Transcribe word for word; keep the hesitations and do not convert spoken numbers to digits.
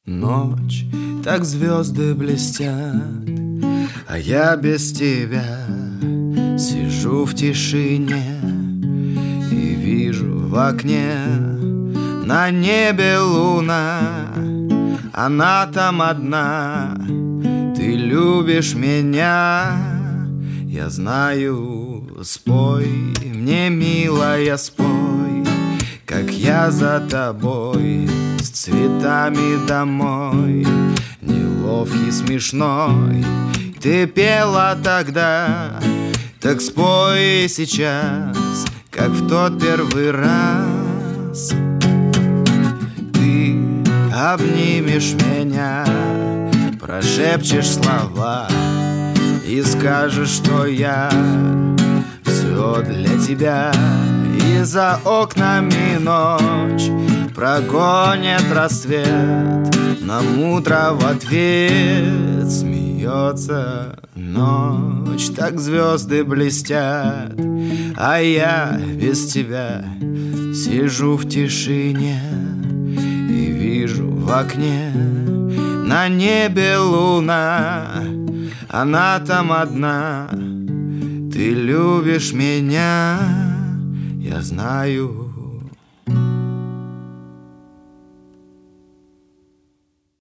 Ночь, так звезды блестят, а я без тебя сижу в тишине и вижу в окне на небе луна. Она там одна, ты любишь меня, я знаю. Спой мне, милая, спой, как я за тобой с цветами домой. Неловкий, смешной ты пела тогда, так спой сейчас, как в тот первый раз. Ты обнимешь меня, прошепчешь слова и скажешь, что я все для тебя. И за окнами ночь прогонит рассвет, нам утро в ответ смеется ночь. Так звезды блестят, а я без тебя сижу в тишине и вижу в окне на небе луна. Она там одна, ты любишь меня, я знаю.